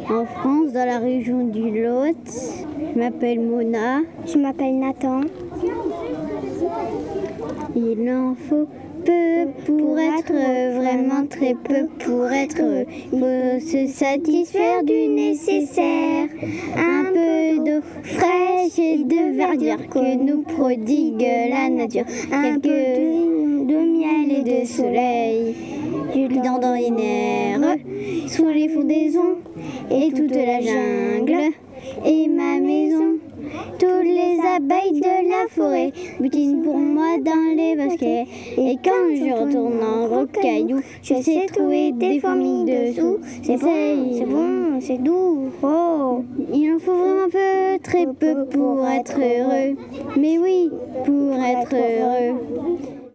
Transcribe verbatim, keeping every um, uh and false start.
en France, dans la région du Lot. Je m'appelle Mona. Je m'appelle Nathan. Il en faut peu pour être vraiment très peu pour être heureux. Il faut se satisfaire du nécessaire. Un peu d'eau fraîche et de verdure que nous prodigue la nature. Un peu de miel et de soleil. Du dans les nerfs, sous les fondaisons et toute la jungle et ma maison. Toutes les abeilles de la forêt butinent pour moi dans les bosquets. Et quand je retourne en gros caillou, je sais trouver des fourmis dessous. C'est bon, c'est bon, c'est doux. Oh, il en faut vraiment peu, très peu pour être heureux. Mais oui, pour être heureux.